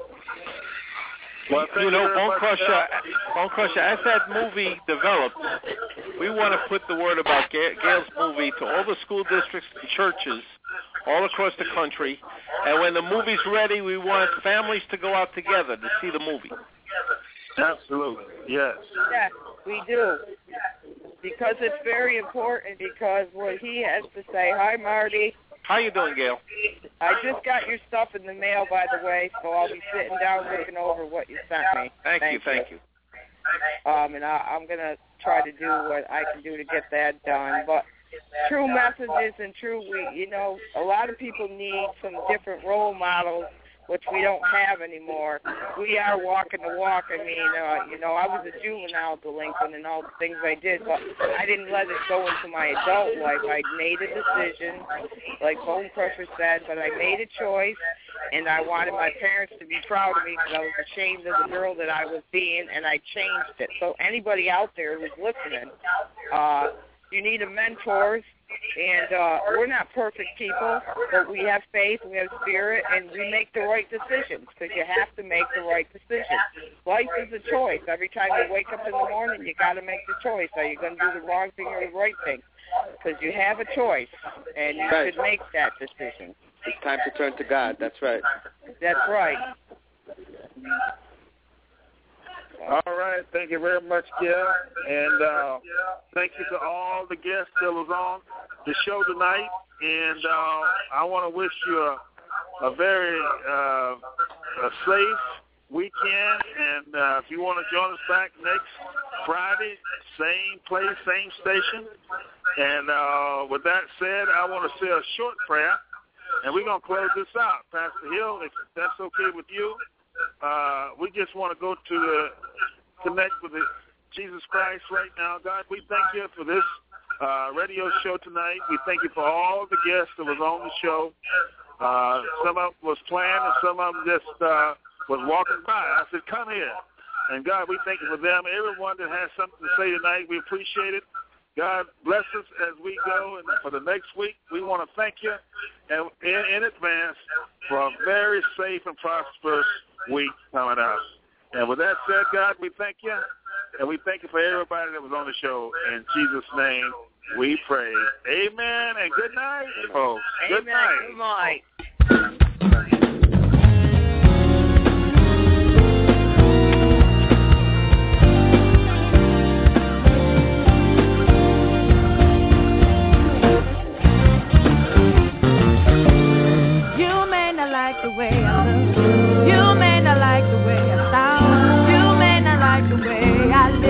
Well, you know, Bone Crusher, as that movie develops, we want to put the word about Gail's movie to all the school districts and churches all across the country. And when the movie's ready, we want families to go out together to see the movie. Absolutely, yes. Yes, we do. Because it's very important, because what he has to say. Hi, Marty. How you doing, Gail? I just got your stuff in the mail, by the way, so I'll be sitting down looking over what you sent me. Thank you. And I'm going to try to do what I can do to get that done. But true messages and you know, a lot of people need some different role models, which we don't have anymore. We are walking the walk. I mean, you know, I was a juvenile delinquent and all the things I did, but I didn't let it go into my adult life. I made a decision, like Bone Crusher said, but I made a choice, and I wanted my parents to be proud of me because I was ashamed of the girl that I was being, and I changed it. So anybody out there who's listening, you need a mentor. And we're not perfect people, but we have faith, we have spirit, and we make the right decisions, because you have to make the right decisions. Life is a choice. Every time you wake up in the morning, you got to make the choice. Are you going to do the wrong thing or the right thing? Because you have a choice, and you should make that decision. It's time to turn to God. That's right. That's right. All right. Thank you very much, Gail. And thank you to all the guests that was on the show tonight. And I want to wish you a very safe weekend. And if you want to join us back next Friday, same place, same station. And with that said, I want to say a short prayer. And we're going to close this out. Pastor Hill, if that's okay with you. We just want to go to connect with Jesus Christ right now. God, we thank you for this radio show tonight. We thank you for all the guests that was on the show. Some of them was planned, and some of them just was walking by. I said, come here. And God, we thank you for them. Everyone that has something to say tonight, we appreciate it. God bless us as we go. And for the next week, we want to thank you in advance for a very safe and prosperous week coming up. And with that said, God, we thank you. And we thank you for everybody that was on the show. In Jesus' name, we pray. Amen and good night, folks. Amen. Good night. Good night. The way I look, you may not like the way I sound, you may not like the way I live.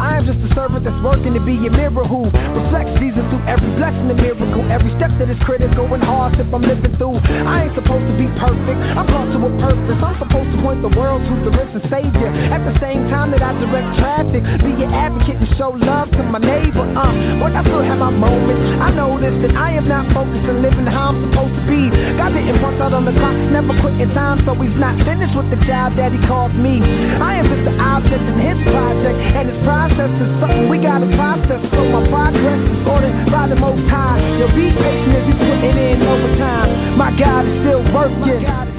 I am just a servant that's working to be your mirror who reflects Jesus through every blessing and miracle. Every step that is critical and hardship I'm living through. I ain't supposed to be perfect, I'm called to a purpose. I'm supposed to point the world to the risen Savior. At the same time that I direct traffic, be your advocate and show love to my neighbor. But I still have my moments. I know this, that I am not focused on living how I'm supposed to be. God didn't punch out on the clock, never quit in time, so he's not finished with the job that he called me. I am just an object in his project, and his process is something we gotta process. So my progress is ordered by the Most High. You'll be patient as you putting in overtime. My God is still working.